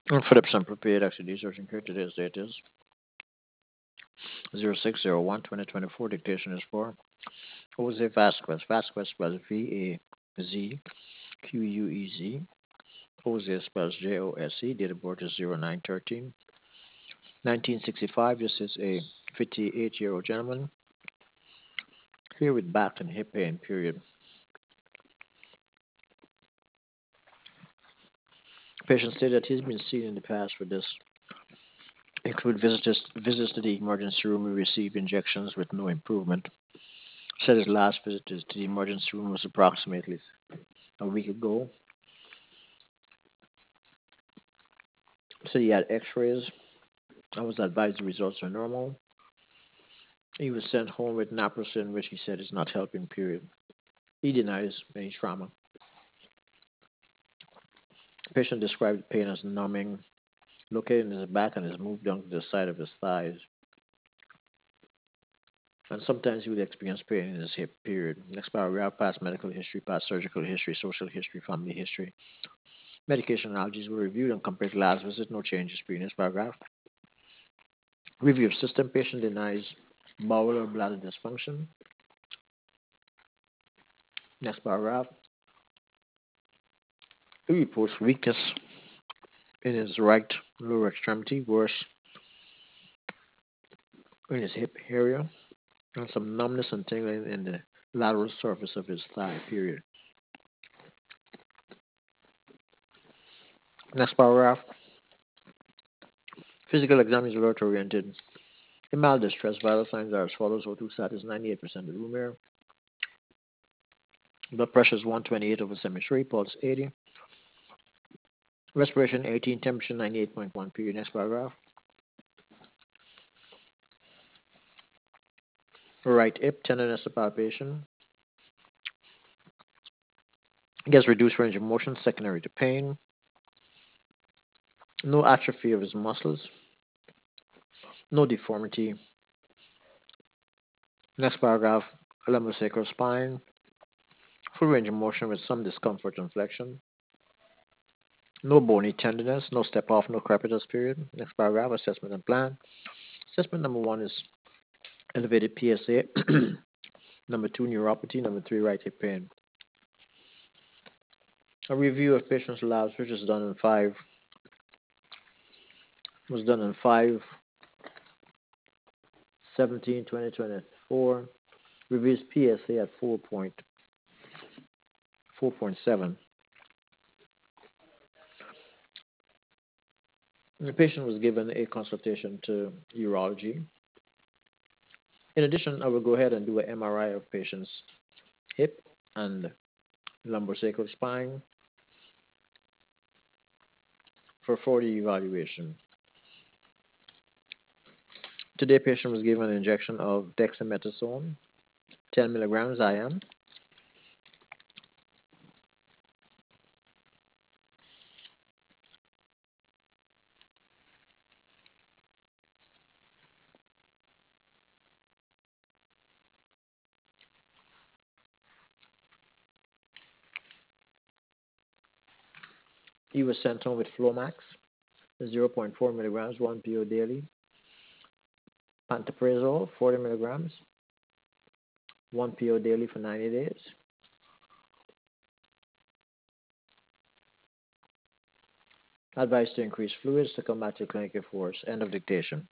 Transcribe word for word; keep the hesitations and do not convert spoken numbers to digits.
And for the sample period, actually, the searching period today's date is zero six zero one twenty twenty-four. Dictation is for Jose Vasquez. Vasquez spells V A Z Q U E Z. Jose spells J O S E. Date of birth is zero nine thirteen nineteen sixty-five. This is a fifty-eight year old gentleman here with back and hip pain, period. Patient stated that he's been seen in the past for this. Include visitors visits to the emergency room. He received injections with no improvement. Said his last visit to the emergency room was approximately a week ago. Said he had x-rays. I was advised the results are normal. He was sent home with naproxen, which he said is not helping, period. He denies any trauma. The patient described the pain as numbing, located in his back and is moved down to the side of his thighs. And sometimes he would experience pain in his hip, period. Next paragraph, past medical history, past surgical history, social history, family history. Medication allergies were reviewed and compared to last visit, no changes. Previous paragraph. Review of system, patient denies bowel or bladder dysfunction. Next paragraph. He reports weakness in his right lower extremity, worse in his hip area, and some numbness and tingling in the lateral surface of his thigh, period. Next paragraph. Physical exam is alert oriented. In mild distress, vital signs are as follows: O two sat is ninety-eight percent of the room air. Blood pressure is one twenty-eight over seventy-three, pulse eighty. Respiration eighteen, temperature ninety-eight point one, period. Next paragraph. Right hip, tenderness of palpation. Gets reduced range of motion secondary to pain. No atrophy of his muscles. No deformity. Next paragraph. Lumbosacral spine. Full range of motion with some discomfort and flexion. No bony tenderness. No step off. No crepitus, period. Next paragraph. Assessment and plan. Assessment number one is elevated P S A. Number two, neuropathy. Number three, right hip pain. A review of patient's labs, which is done in five, was done in five seventeen twenty twenty-four. Reviews P S A at four point seven. The patient was given a consultation to urology. In addition, I will go ahead and do an M R I of patient's hip and lumbosacral spine for further evaluation. Today, patient was given an injection of dexamethasone, ten milligrams I M. He was sent home with Flomax, zero point four milligrams, one P O daily. Pantoprazole, forty milligrams, one P O daily for ninety days. Advised to increase fluids to combat your clinical force. End of dictation.